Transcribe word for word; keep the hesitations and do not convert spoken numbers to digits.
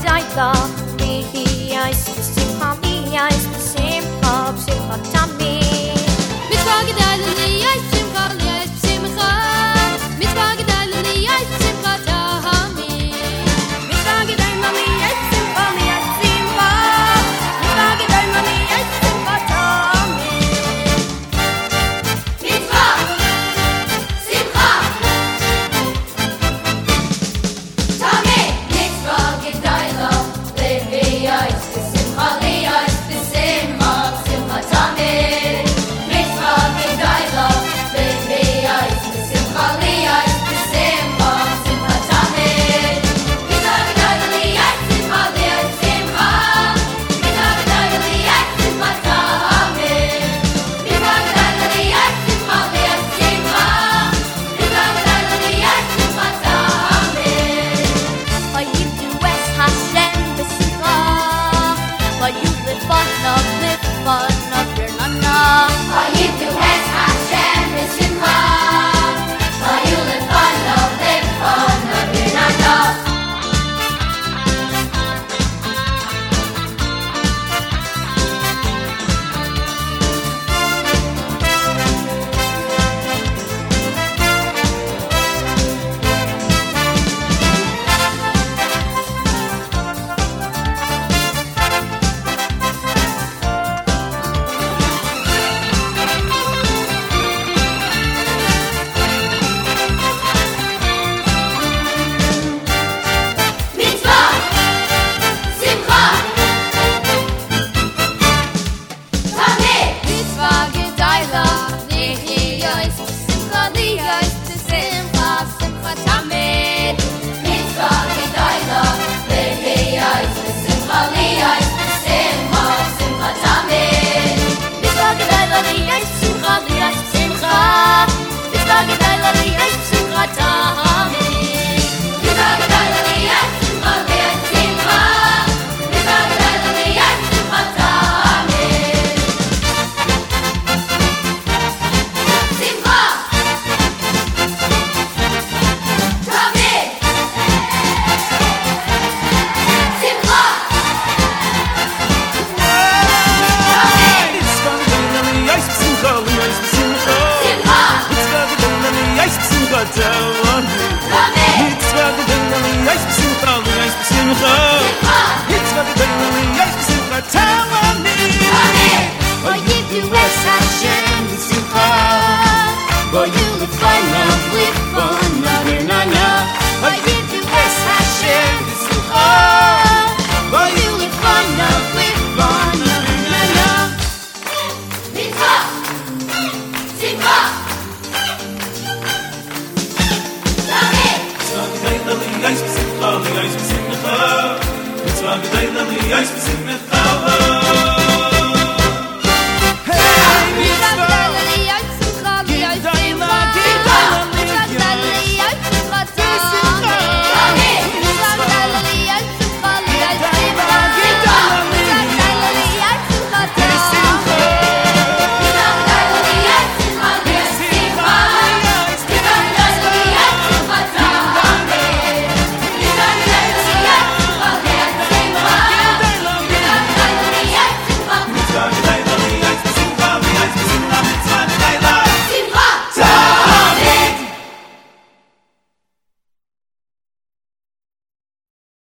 gedayla mi eyes simcha mi eyes simcha simcha tami mitzvah gedayla mi eyes simcha mi eyes simcha mitzvah gedayla mi eyes simcha tami mitzvah gedayla mi eyes simcha mi eyes simcha mitzvah gedayla mi eyes simcha tami mitzvah simcha tami mitzvah gedayla mi eyes simcha mi eyes simcha simcha tami mitzvah gedayla mi eyes simcha mi eyes simcha simcha tami mitzvah gedayla mi eyes simcha mi eyes simcha mitzvah gedayla mi eyes simcha tami mitzvah gedayla mi eyes simcha mi eyes simcha mitzvah gedayla mi eyes simcha tami Vayivdu es Hashem b'simcha Vayuliv banav liv banav Birnana Vayivdu es Hashem b'simcha Vayuliv banav liv banav Birnana Mitzvah simcha tami Mitzvah gedayla Nihiyos Simcha liyos Simcha simcha tamid mitzvah gedayla lehiyos simcha liyos simcha simcha tami Mitzvah gedayla liyos Simcha liyos simcha Mitzvah gedayla liyos Simcha tamid mitzvah gedayla lehiyos simcha liyos simcha mitzvah gedayla lehiyos simcha tami simcha tami simcha Vayivdu es Hashem b'simcha Vayuliv banav liv banav Birnana Vayivdu es Hashem b'simcha Vayuliv banav liv banav Birnana mitzvah simcha tami Mitzvah gedayla mi eyes b'simcha, mi eyes b'simcha. Mitzvah gedayla mi eyes b'simcha.